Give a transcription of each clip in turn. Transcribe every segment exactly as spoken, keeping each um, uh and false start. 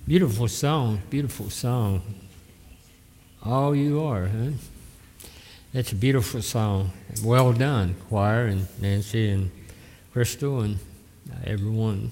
Beautiful song, beautiful song. All you are, huh? That's a beautiful song. Well done, choir, and Nancy and Crystal and everyone.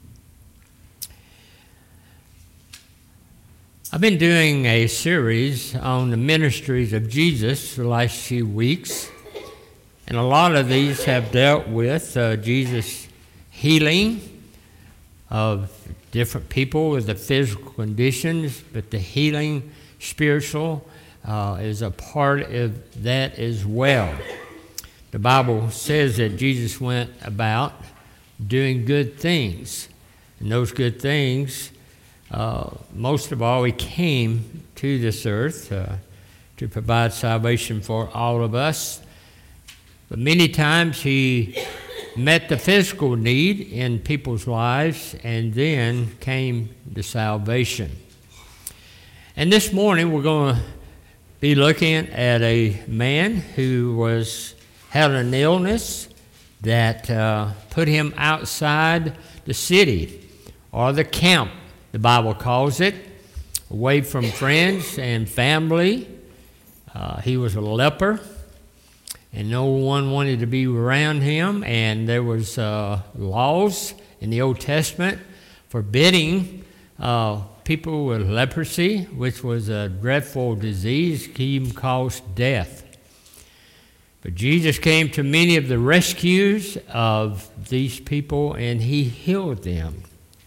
I've been doing a series on the ministries of Jesus the last few weeks, and a lot of these have dealt with uh, Jesus' healing of different people with the physical conditions, but the healing spiritual uh, is a part of that as well. The Bible says that Jesus went about doing good things, and those good things, uh, most of all, he came to this earth uh, to provide salvation for all of us. But many times he met the physical need in people's lives, and then came the salvation. And this morning we're going to be looking at a man who was had an illness that uh, put him outside the city, or the camp, the Bible calls it, away from friends and family. Uh, he was a leper, and no one wanted to be around him, and there was uh, laws in the Old Testament forbidding uh, people with leprosy, which was a dreadful disease, even caused death. But Jesus came to many of the rescues of these people, and he healed them.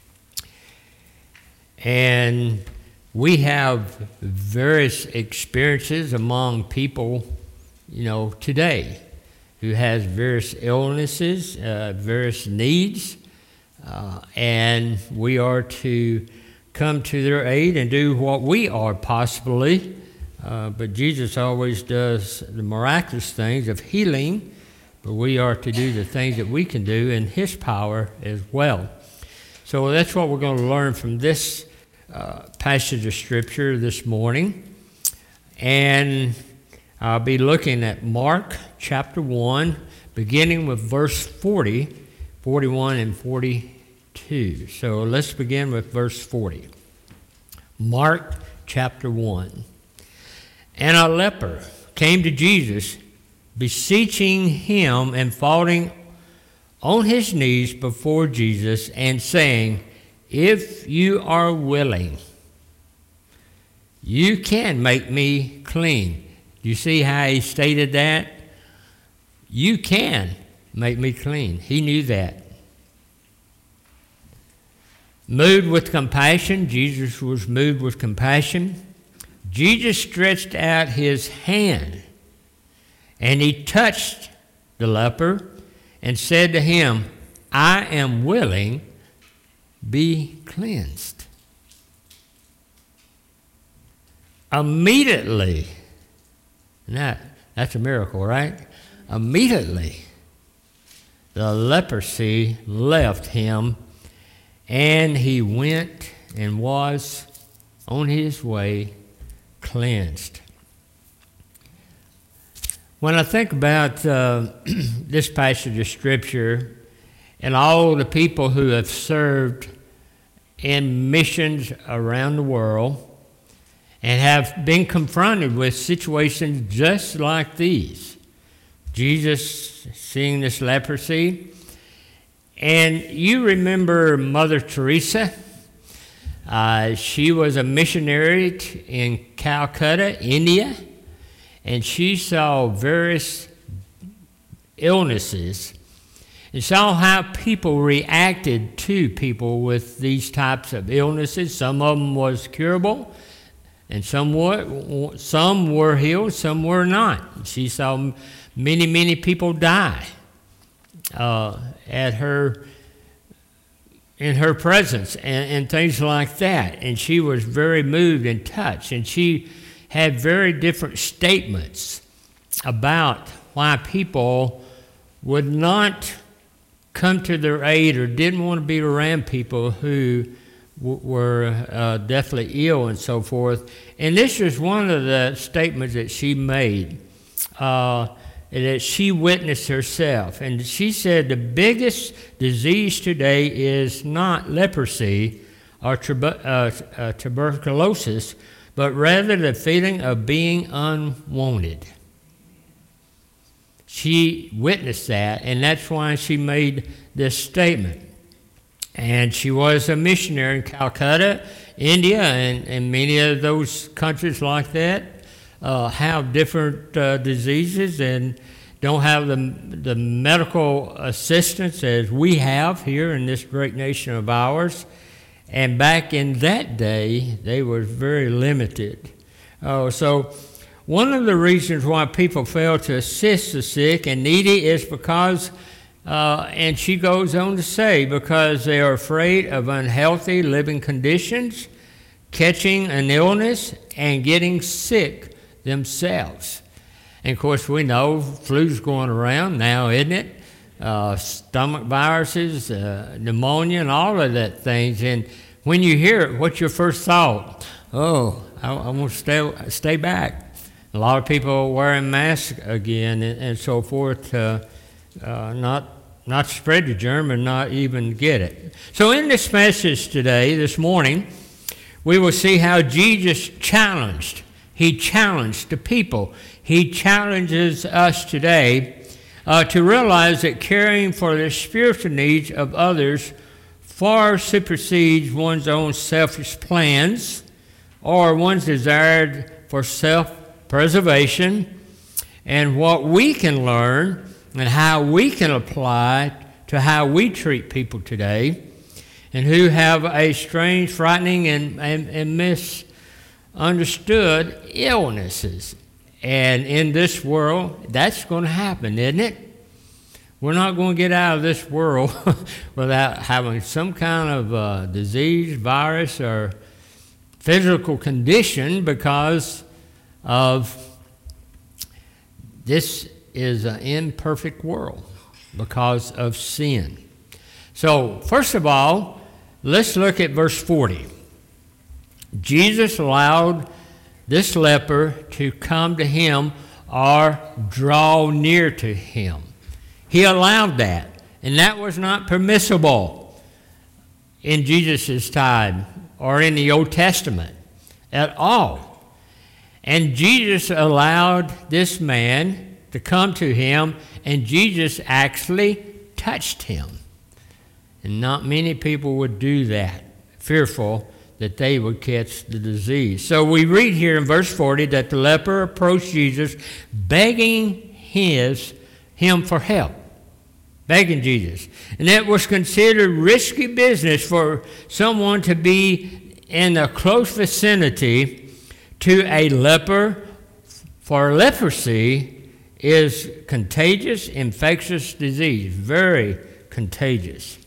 And we have various experiences among people, you know, today, who has various illnesses, uh, various needs, uh, and we are to come to their aid and do what we are possibly, uh, but Jesus always does the miraculous things of healing, but we are to do the things that we can do in his power as well. So that's what we're going to learn from this uh, passage of Scripture this morning, and I'll be looking at Mark chapter one, beginning with verse forty, forty-one, and forty-two. So let's begin with verse forty. Mark chapter one. And a leper came to Jesus, beseeching him and falling on his knees before Jesus and saying, "If you are willing, you can make me clean." You see how he stated that? You can make me clean. He knew that. Moved with compassion, Jesus was moved with compassion. Jesus stretched out his hand, and he touched the leper and said to him, "I am willing, be cleansed." Immediately, That, that's a miracle, right? Immediately, the leprosy left him, and he went and was on his way cleansed. When I think about uh, this passage of Scripture and all the people who have served in missions around the world, and have been confronted with situations just like these. Jesus seeing this leprosy. And you remember Mother Teresa. Uh, she was a missionary t- in Calcutta, India, and she saw various illnesses and saw how people reacted to people with these types of illnesses. Some of them was curable, and some were, some were healed, some were not. She saw many, many people die uh, at her, in her presence, and, and things like that. And she was very moved and touched. And she had very different statements about why people would not come to their aid or didn't want to be around people who were uh, deathly ill and so forth. And this is one of the statements that she made, uh, that she witnessed herself. And she said the biggest disease today is not leprosy, or tuber- uh, uh, tuberculosis, but rather the feeling of being unwanted. She witnessed that, and that's why she made this statement. And she was a missionary in Calcutta, India, and, and many of those countries like that uh, have different uh, diseases and don't have the, the medical assistance as we have here in this great nation of ours. And back in that day, they were very limited. Oh, so one of the reasons why people fail to assist the sick and needy is because, uh, and she goes on to say, because they are afraid of unhealthy living conditions, catching an illness, and getting sick themselves. And of course, we know flu's going around now, isn't it? Uh, stomach viruses, uh, pneumonia, and all of that things. And when you hear it, what's your first thought? Oh, I, I want to stay stay back. A lot of people wearing masks again and, and so forth, uh, uh, not not spread the germ and not even get it. So in this message today, this morning, we will see how Jesus challenged. He challenged the people. He challenges us today uh, to realize that caring for the spiritual needs of others far supersedes one's own selfish plans or one's desire for self-preservation, and what we can learn and how we can apply to how we treat people today and who have a strange, frightening, and, and, and misunderstood illnesses. And in this world, that's going to happen, isn't it? We're not going to get out of this world without having some kind of uh, disease, virus, or physical condition, because of this is an imperfect world because of sin. So, first of all, let's look at verse forty. Jesus allowed this leper to come to him or draw near to him. He allowed that, and that was not permissible in Jesus' time or in the Old Testament at all. And Jesus allowed this man to come to him, and Jesus actually touched him. And not many people would do that, fearful that they would catch the disease. So we read here in verse forty that the leper approached Jesus, begging his, him for help. Begging Jesus. And it was considered risky business for someone to be in a close vicinity to a leper, for leprosy is contagious, infectious disease, very contagious.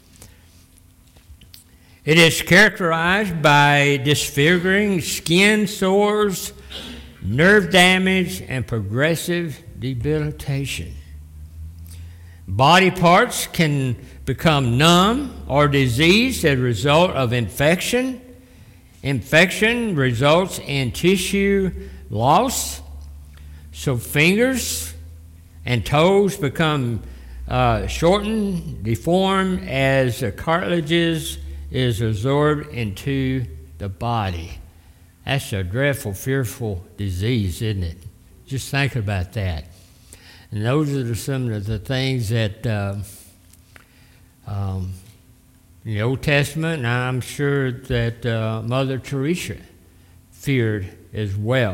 It is characterized by disfiguring skin sores, nerve damage, and progressive debilitation. Body parts can become numb or diseased as a result of infection. Infection results in tissue loss. So fingers and toes become uh, shortened, deformed as the cartilages is absorbed into the body. That's a dreadful, fearful disease, isn't it? Just think about that. And those are some of the things that uh, um, in the Old Testament, and I'm sure that uh, Mother Teresa feared as well.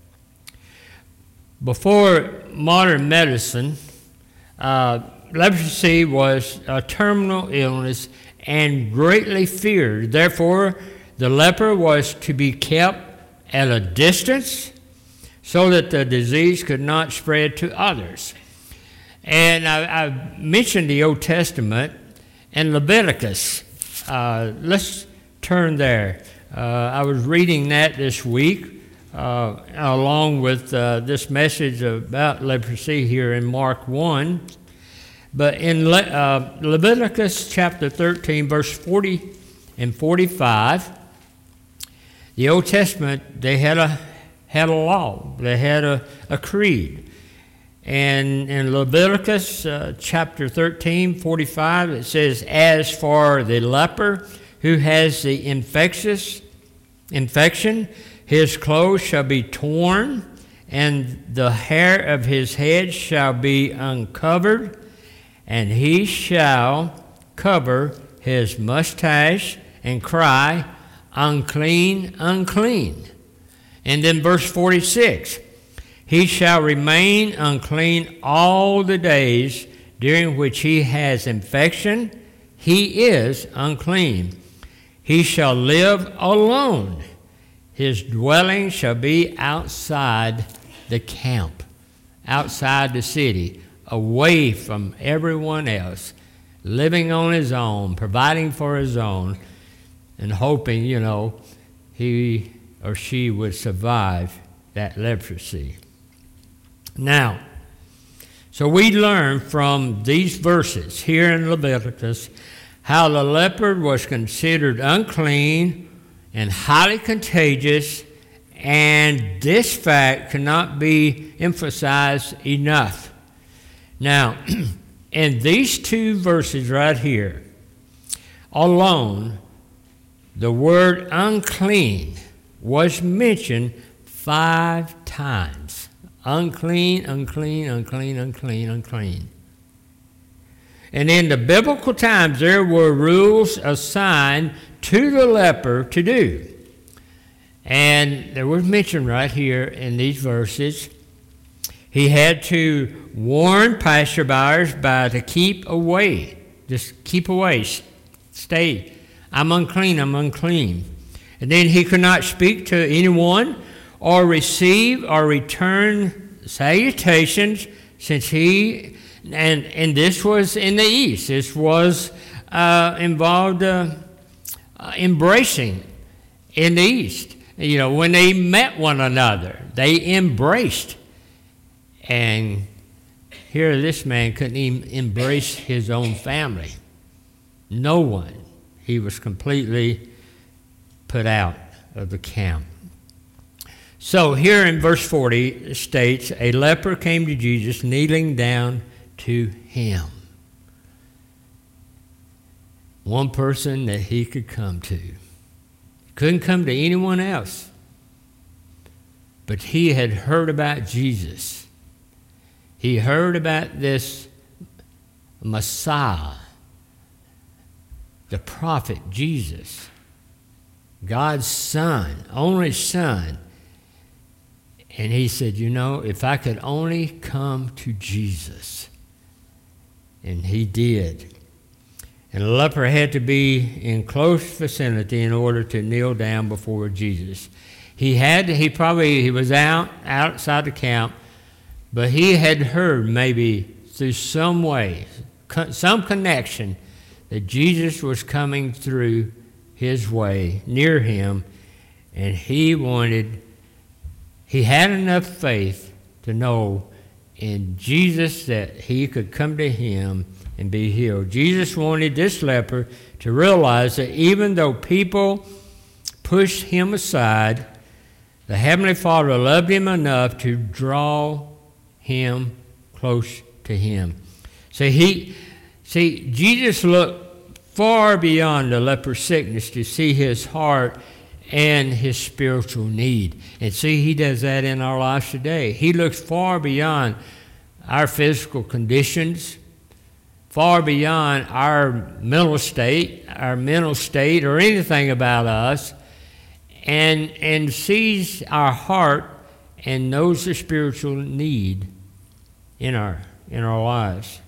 Before modern medicine, uh, leprosy was a terminal illness and greatly feared. Therefore, the leper was to be kept at a distance so that the disease could not spread to others. And I, I mentioned the Old Testament and Leviticus. Uh, let's turn there. Uh, I was reading that this week uh, along with uh, this message about leprosy here in Mark one. But in Le- uh, Leviticus chapter thirteen, verse forty and forty-five, the Old Testament, they had a had a law. They had a, a creed. And in Leviticus uh, chapter thirteen, forty-five, it says, "As for the leper who has the infectious infection, his clothes shall be torn, and the hair of his head shall be uncovered, and he shall cover his mustache and cry, unclean, unclean. And then verse forty-six, he shall remain unclean all the days during which he has infection. He is unclean. He shall live alone. His dwelling shall be outside the camp, outside the city, away from everyone else, living on his own, providing for his own, and hoping, you know, he or she would survive that leprosy. Now, so we learn from these verses here in Leviticus how the leper was considered unclean and highly contagious, and this fact cannot be emphasized enough. Now, in these two verses right here alone, the word unclean was mentioned five times. Unclean, unclean, unclean, unclean, unclean. And in the biblical times, there were rules assigned to the leper to do. And there was mentioned right here in these verses, he had to warn passerbyers by to keep away. Just keep away. Stay. I'm unclean, I'm unclean. And then he could not speak to anyone or receive or return salutations, since he, and, and this was in the East. This was uh, involved uh, uh, embracing in the East. You know, when they met one another, they embraced. And here this man couldn't even embrace his own family. No one. He was completely put out of the camp. So here in verse forty it states, a leper came to Jesus, kneeling down to him. One person that he could come to. He couldn't come to anyone else. But he had heard about Jesus. He heard about this Messiah, the prophet Jesus, God's son, only son. And he said, you know, if I could only come to Jesus. And he did. And the leper had to be in close vicinity in order to kneel down before Jesus. He had, he probably, he was out, outside the camp, but he had heard maybe through some way, some connection, that Jesus was coming through his way, near him, and he wanted, he had enough faith to know in Jesus that he could come to him and be healed. Jesus wanted this leper to realize that even though people pushed him aside, the Heavenly Father loved him enough to draw him close to him. See, he, see, Jesus looked far beyond the leper's sickness to see his heart and his spiritual need. And see, he does that in our lives today. He looks far beyond our physical conditions, far beyond our mental state, our mental state, or anything about us, and, and sees our heart and knows the spiritual need in our, in our lives.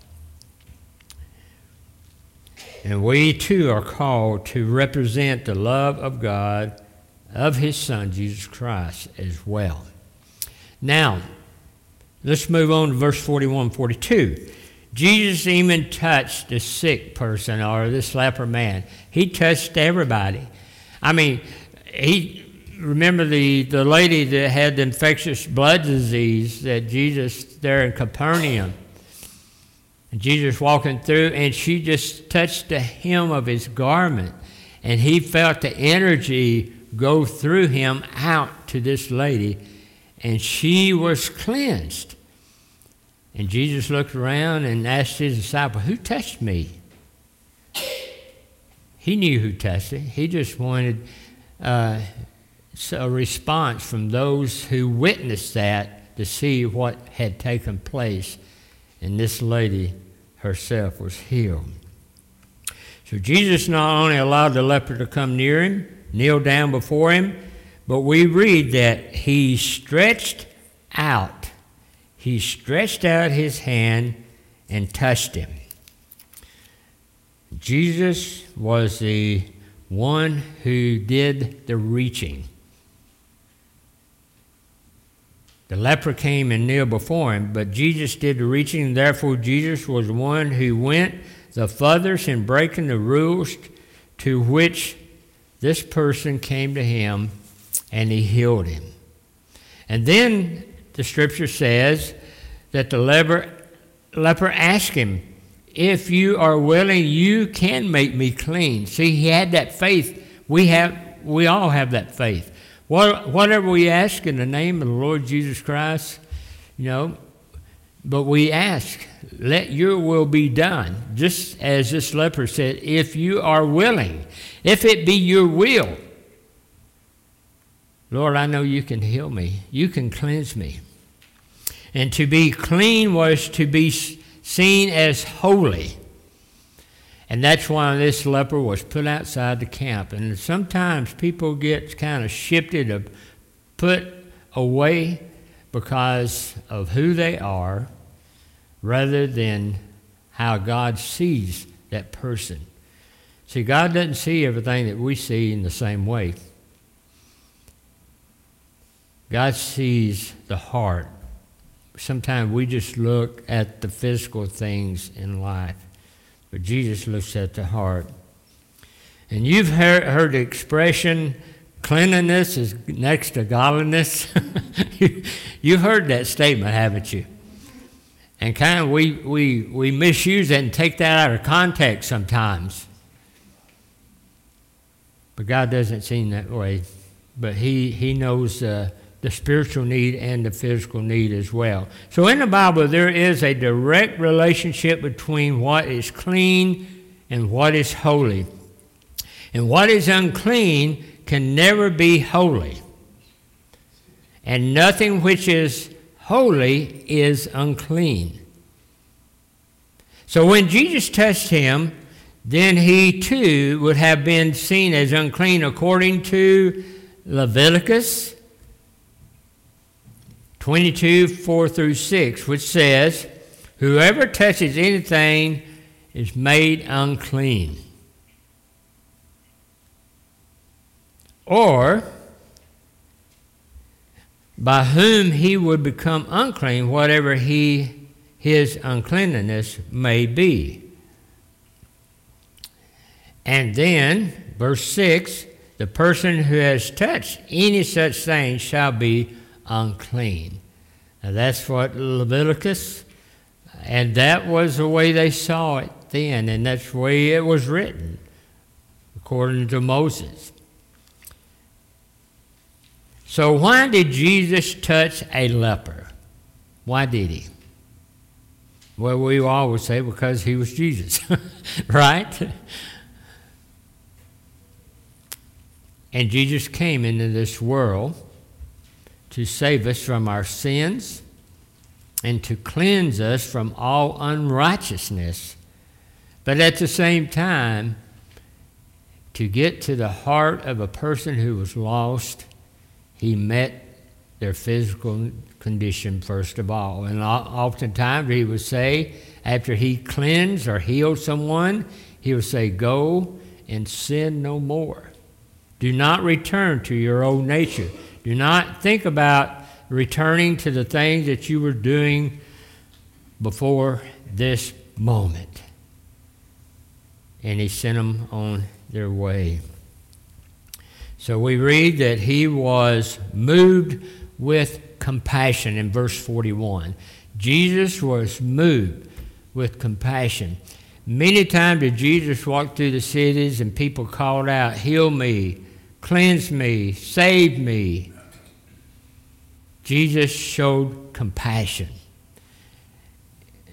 And we too are called to represent the love of God, of his Son, Jesus Christ, as well. Now, let's move on to verse forty-one, forty-two. Jesus even touched the sick person, or this leper man. He touched everybody. I mean, he remember the, the lady that had the infectious blood disease that Jesus there in Capernaum. And Jesus walking through, and she just touched the hem of his garment, and he felt the energy go through him out to this lady, and she was cleansed. And Jesus looked around and asked his disciple, who touched me? he knew who touched it. He just wanted uh, a response from those who witnessed that to see what had taken place. And this lady herself was healed. So Jesus not only allowed the leper to come near him, kneel down before him, but we read that he stretched out. He stretched out his hand and touched him. Jesus was the one who did the reaching. The leper came and kneeled before him, but Jesus did the reaching, and therefore Jesus was the one who went the furthest in breaking the rules to which this person came to him, and he healed him. And then the scripture says that the leper, leper asked him, if you are willing, you can make me clean. See, he had that faith. We have, we all have that faith. What, whatever we ask in the name of the Lord Jesus Christ, you know, but we ask, let your will be done. Just as this leper said, if you are willing, if it be your will, Lord, I know you can heal me. You can cleanse me. And to be clean was to be seen as holy. And that's why this leper was put outside the camp. And sometimes people get kind of shifted or put away because of who they are rather than how God sees that person. See, God doesn't see everything that we see in the same way. God sees the heart. Sometimes we just look at the physical things in life, but Jesus looks at the heart. And you've heard, heard the expression, cleanliness is next to godliness. You've heard that statement, haven't you? And kind of we, we, we misuse that and take that out of context sometimes. But God doesn't see it that way. But he, he knows uh, the spiritual need and the physical need as well. So in the Bible, there is a direct relationship between what is clean and what is holy. And what is unclean can never be holy. And nothing which is holy is unclean. So when Jesus touched him, then he too would have been seen as unclean according to Leviticus twenty-two, four through six, which says, whoever touches anything is made unclean. Or, by whom he would become unclean, whatever he, his uncleanness may be. And then, verse six, the person who has touched any such thing shall be unclean. Now that's what Leviticus, and that was the way they saw it then, and that's the way it was written, according to Moses. So why did Jesus touch a leper? Why did he? Well, we always say because he was Jesus, right? And Jesus came into this world to save us from our sins and to cleanse us from all unrighteousness. But at the same time, to get to the heart of a person who was lost, he met their physical condition first of all. And oftentimes he would say, after he cleansed or healed someone, he would say, go and sin no more. Do not return to your old nature. Do not think about returning to the things that you were doing before this moment. And he sent them on their way. So we read that he was moved with compassion in verse forty-one. Jesus was moved with compassion. Many times did Jesus walk through the cities and people called out, heal me, cleanse me, save me. Jesus showed compassion.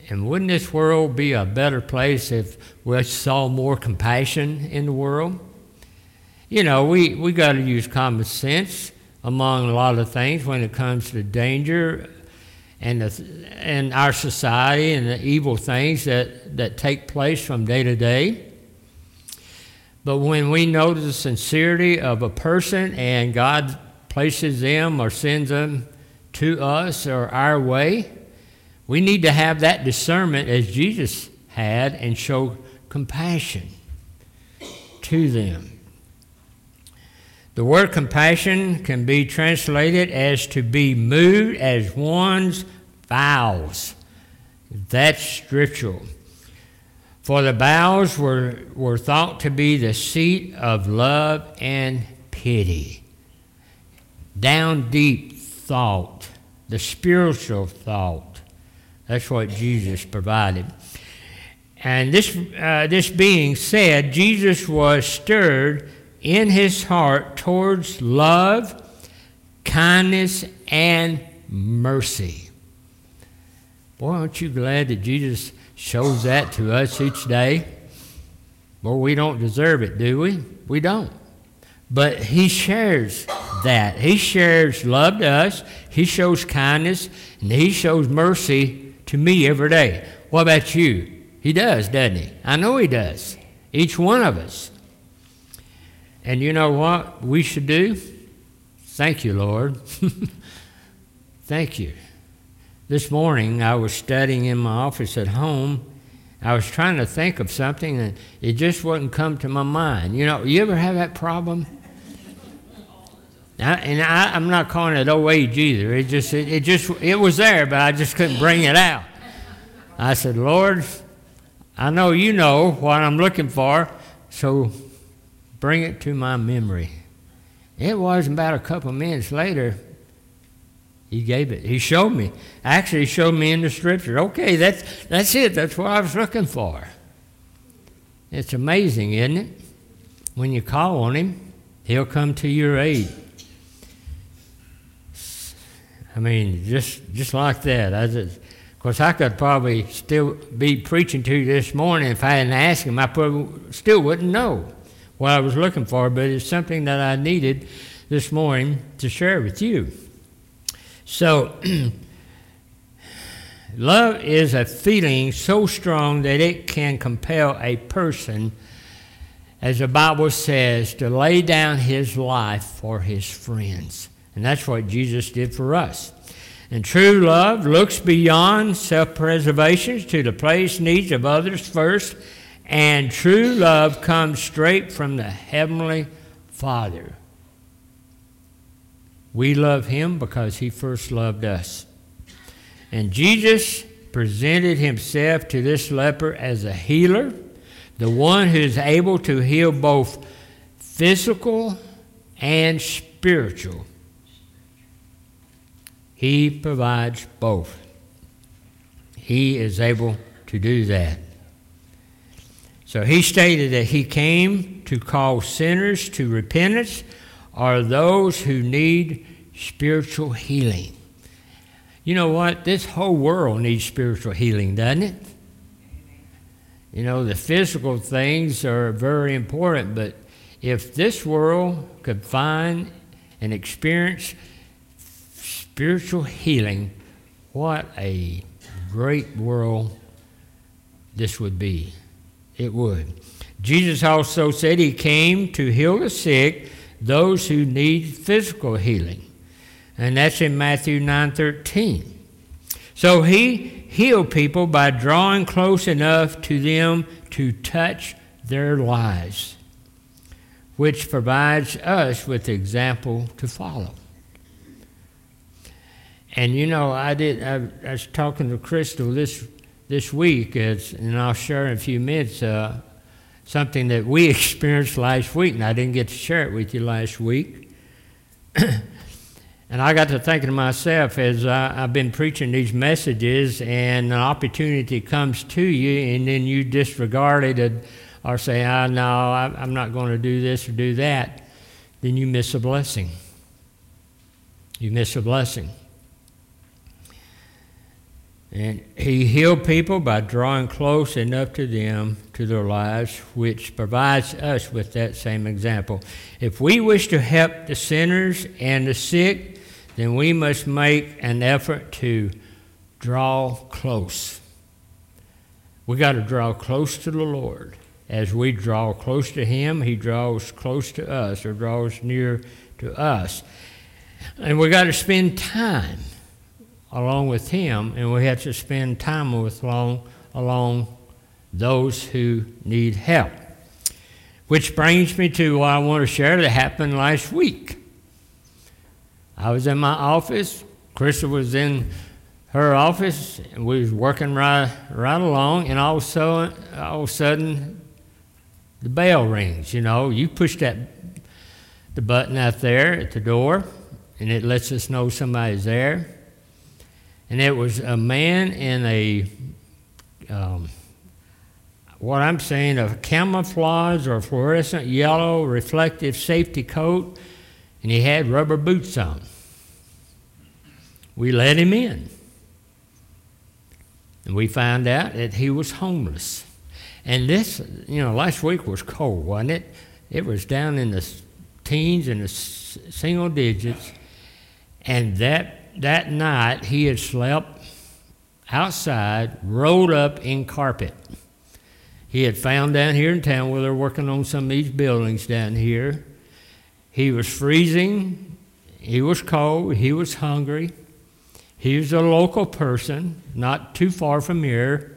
And wouldn't this world be a better place if we saw more compassion in the world? You know, we, we got to use common sense among a lot of things when it comes to danger and the, and our society and the evil things that, that take place from day to day. But when we know the sincerity of a person and God places them or sends them to us or our way, we need to have that discernment as Jesus had and show compassion to them. The word compassion can be translated as to be moved as one's bowels. That's scriptural. For the bowels were, were thought to be the seat of love and pity. Down deep thought, the spiritual thought. That's what Jesus provided. And this, uh, this being said, Jesus was stirred in his heart towards love, kindness, and mercy. Boy, aren't you glad that Jesus shows that to us each day? Well, we don't deserve it, do we? We don't. But he shares that. He shares love to us. He shows kindness, and he shows mercy to me every day. What about you? He does, doesn't he? I know he does. Each one of us. And you know what we should do? Thank you, Lord. Thank you. This morning I was studying in my office at home. I was trying to think of something and it just wouldn't come to my mind. You know, you ever have that problem? I, and I, I'm not calling it old age either. It just, it, it just, it was there, but I just couldn't bring it out. I said, Lord, I know you know what I'm looking for, so bring it to my memory. It wasn't about a couple minutes later, he gave it. He showed me. Actually, he showed me in the scripture. Okay, that's, that's it. That's what I was looking for. It's amazing, isn't it? When you call on him, he'll come to your aid. I mean, just just like that. I just, of course, I could probably still be preaching to you this morning. If I hadn't asked him, I probably still wouldn't know what I was looking for, but it's something that I needed this morning to share with you. So, love is a feeling so strong that it can compel a person, as the Bible says, to lay down his life for his friends. And that's what Jesus did for us. And true love looks beyond self-preservation to the place needs of others first. And true love comes straight from the Heavenly Father. We love him because he first loved us. And Jesus presented himself to this leper as a healer, the one who is able to heal both physical and spiritual. He provides both. He is able to do that. So he stated that he came to call sinners to repentance or those who need spiritual healing. You know what? This whole world needs spiritual healing, doesn't it? You know, the physical things are very important, but if this world could find and experience spiritual healing, what a great world this would be. It would. Jesus also said he came to heal the sick, those who need physical healing. And that's in Matthew nine thirteen. So he healed people by drawing close enough to them to touch their lives, which provides us with the example to follow. And you know, I did. I, I was talking to Crystal this this week, as, and I'll share in a few minutes uh, something that we experienced last week, and I didn't get to share it with you last week. And I got to thinking to myself as I, I've been preaching these messages, and an opportunity comes to you, and then you disregard it or say, "Ah, no, I, I'm not going to do this or do that." Then you miss a blessing. You miss a blessing. And he healed people by drawing close enough to them, to their lives, which provides us with that same example. If we wish to help the sinners and the sick, then we must make an effort to draw close. We got to draw close to the Lord. As we draw close to him, he draws close to us, or draws near to us. And we got to spend time along with him, and we have to spend time with along, along those who need help. Which brings me to what I want to share that happened last week. I was in my office. Krista was in her office, and we was working right, right along, and all of a sudden, all of a sudden, the bell rings. You know, you push that the button out there at the door, and it lets us know somebody's there. And it was a man in a, um, what I'm saying, a camouflage or fluorescent yellow reflective safety coat, and he had rubber boots on. We let him in. And we found out that he was homeless. And this, you know, last week was cold, wasn't it? It was down in the teens and the single digits. And that that night he had slept outside, rolled up in carpet. He had found down here in town where they're working on some of these buildings down here. He was freezing. He was cold. He was hungry. He was a local person, not too far from here,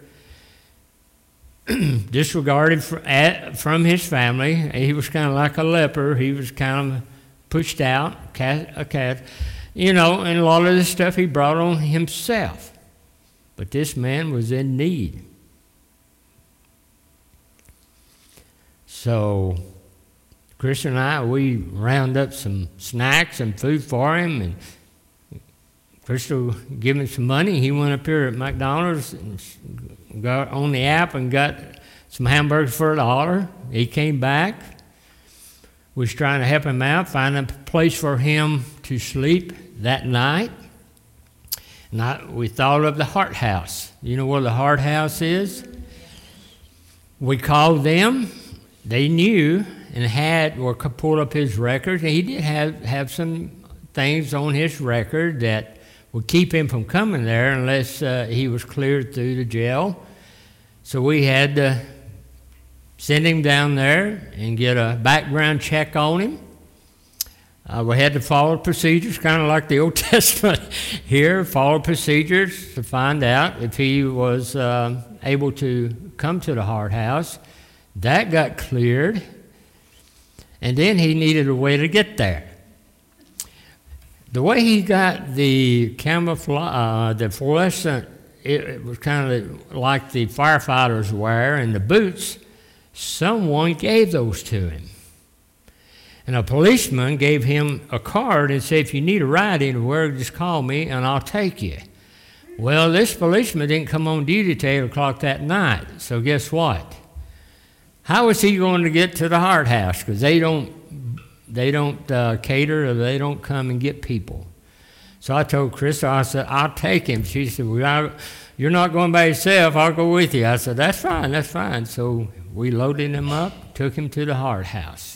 disregarded from his family. He was kind of like a leper. He was kind of pushed out, a cat, you know, and a lot of this stuff he brought on himself. But this man was in need. So Chris and I, we round up some snacks and food for him, and Crystal gave him some money. He went up here at McDonald's and got on the app and got some hamburgers for a dollar. He came back. We was trying to help him out, find a place for him to sleep that night. And I, we thought of the Heart House. You know where the Heart House is? We called them. They knew and had or could pull up his records. And he did have, have some things on his record that would keep him from coming there unless uh, he was cleared through the jail. So we had to send him down there and get a background check on him. Uh, we had to follow procedures, kind of like the Old Testament here, follow procedures to find out if he was uh, able to come to the Heart House. That got cleared, and then he needed a way to get there. The way he got the camouflage, uh, the fluorescent, it, it was kind of like the firefighters wear, and the boots, someone gave those to him. And a policeman gave him a card and said, if you need a ride anywhere, just call me and I'll take you. Well, this policeman didn't come on duty till eight o'clock that night, so guess what? How was he going to get to the Heart House? Because they don't, they don't uh, cater, or they don't come and get people. So I told Krista, I said, I'll take him. She said, well, I, you're not going by yourself, I'll go with you. I said, that's fine, that's fine. So we loaded him up, took him to the Heart House.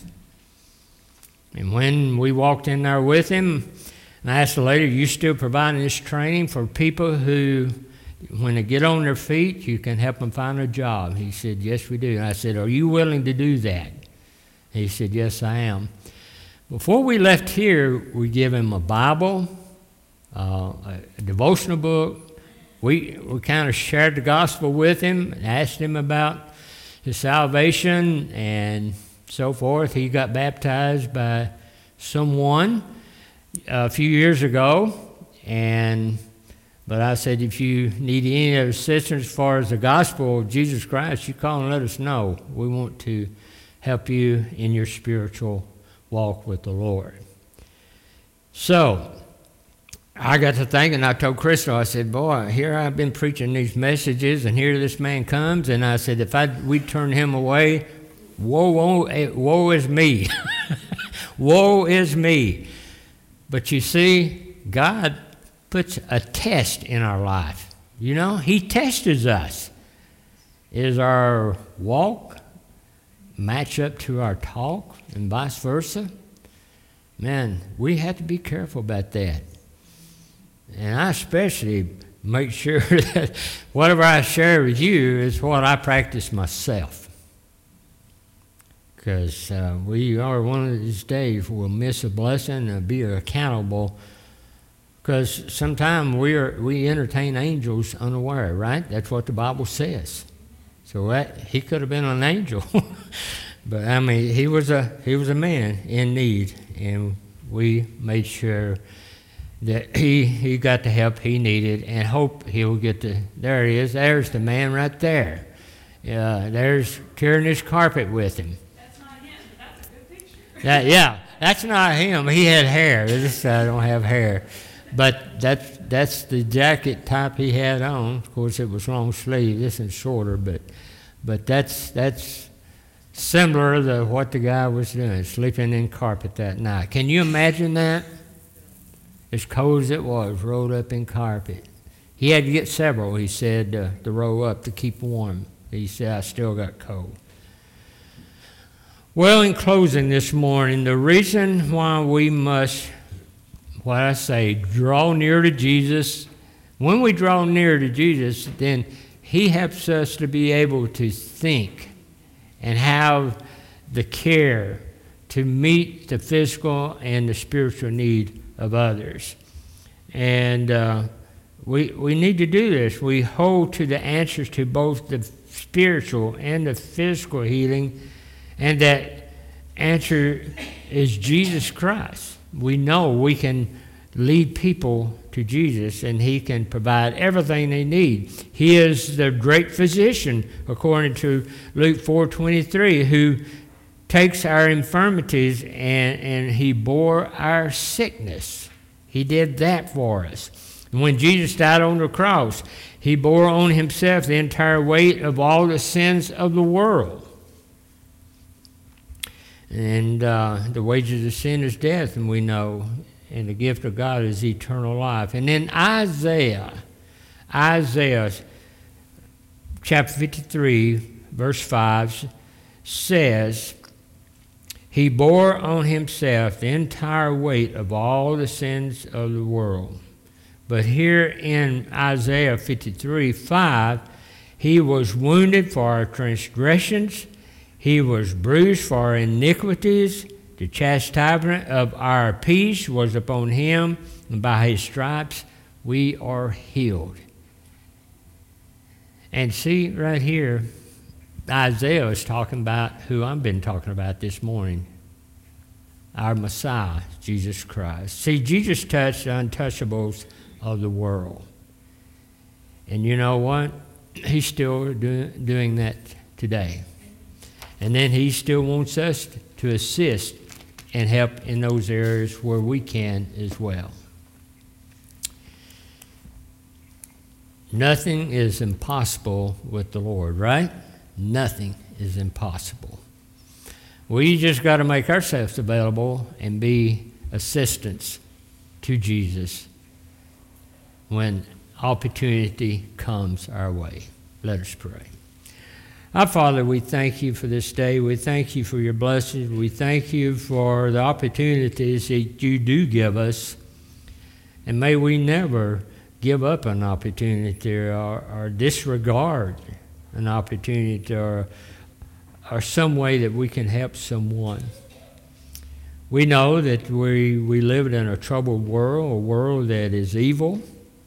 And when we walked in there with him, and I asked the lady, are you still providing this training for people who, when they get on their feet, you can help them find a job? He said, yes, we do. And I said, are you willing to do that? He said, yes, I am. Before we left here, we give him a Bible, uh, a devotional book. We, we kind of shared the gospel with him and asked him about his salvation and so forth. He got baptized by someone a few years ago, and but I said, if you need any assistance as far as the gospel of Jesus Christ, you call and let us know. We want to help you in your spiritual walk with the Lord. So I got to thinking, I told Crystal, I said, boy, here I've been preaching these messages, and here this man comes, and I said, if I we turn him away, woe, woe, woe is me. Woe is me. But you see, God puts a test in our life. You know, he tests us. Is our walk match up to our talk and vice versa? Man, we have to be careful about that. And I especially make sure that whatever I share with you is what I practice myself. Because uh, we are one of these days we'll miss a blessing and be accountable. Because sometimes we are we entertain angels unaware, right? That's what the Bible says. So that, he could have been an angel, but I mean he was a he was a man in need, and we made sure that he he got the help he needed, and hope he will get the. There he is. There's the man right there. Uh, there's carrying his carpet with him. That's not him, but that's a good picture. That, yeah, that's not him. He had hair. This guy don't have hair. But that's, that's the jacket type he had on. Of course, it was long sleeve. This is shorter, but but that's that's similar to what the guy was doing, sleeping in carpet that night. Can you imagine that? As cold as it was, rolled up in carpet. He had to get several, he said, uh, to roll up to keep warm. He said, I still got cold. Well, in closing this morning, the reason why we must, what I say, draw near to Jesus, when we draw near to Jesus, then he helps us to be able to think and have the care to meet the physical and the spiritual need of others. And uh, we we need to do this. We hold to the answers to both the spiritual and the physical healing, and that answer is Jesus Christ. We know we can lead people to Jesus, and he can provide everything they need. He is the great physician, according to Luke four twenty-three, who takes our infirmities and, and he bore our sickness. He did that for us. And when Jesus died on the cross, he bore on himself the entire weight of all the sins of the world. And uh, the wages of sin is death, and we know, and the gift of God is eternal life. And then Isaiah, Isaiah chapter fifty-three, verse five says, he bore on himself the entire weight of all the sins of the world. But here in Isaiah fifty-three, five, he was wounded for our transgressions, he was bruised for our iniquities, the chastisement of our peace was upon him, and by his stripes we are healed. And see right here, Isaiah is talking about who I've been talking about this morning, our Messiah, Jesus Christ. See, Jesus touched the untouchables of the world. And you know what? He's still do, doing that today. And then he still wants us to assist and help in those areas where we can as well. Nothing is impossible with the Lord, right? Nothing is impossible. We just got to make ourselves available and be assistants to Jesus when opportunity comes our way. Let us pray. Our Father, we thank you for this day. We thank you for your blessings. We thank you for the opportunities that you do give us. And may we never give up an opportunity or, or disregard an opportunity or, or some way that we can help someone. We know that we, we live in a troubled world, a world that is evil.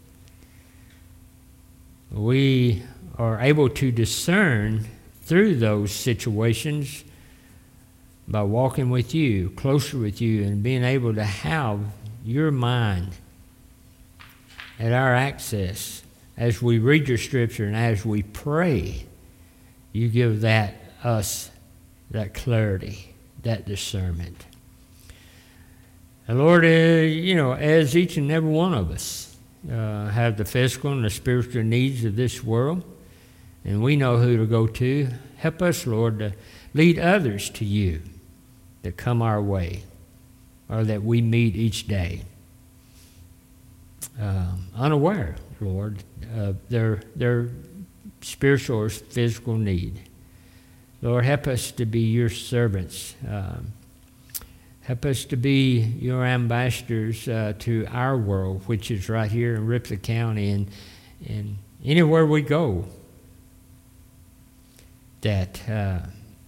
We are able to discern through those situations by walking with you, closer with you, and being able to have your mind at our access. As we read your scripture and as we pray, you give that us that clarity, that discernment. And Lord, uh, you know, as each and every one of us uh, have the physical and the spiritual needs of this world, and we know who to go to, help us, Lord, to lead others to you that come our way or that we meet each day. Um, unaware Lord, uh, their, their spiritual or physical need. Lord, help us to be your servants. Um, help us to be your ambassadors uh, to our world, which is right here in Ripley County, and, and anywhere we go, that uh,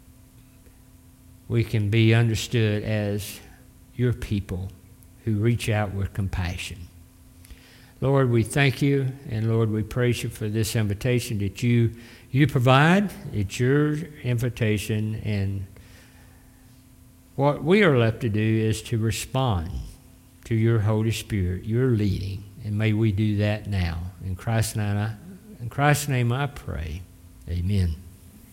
we can be understood as your people who reach out with compassion. Lord, we thank you, and Lord, we praise you for this invitation that you you provide. It's your invitation, and what we are left to do is to respond to your Holy Spirit, your leading, and may we do that now. In Christ's name, I, in Christ's name I pray. Amen.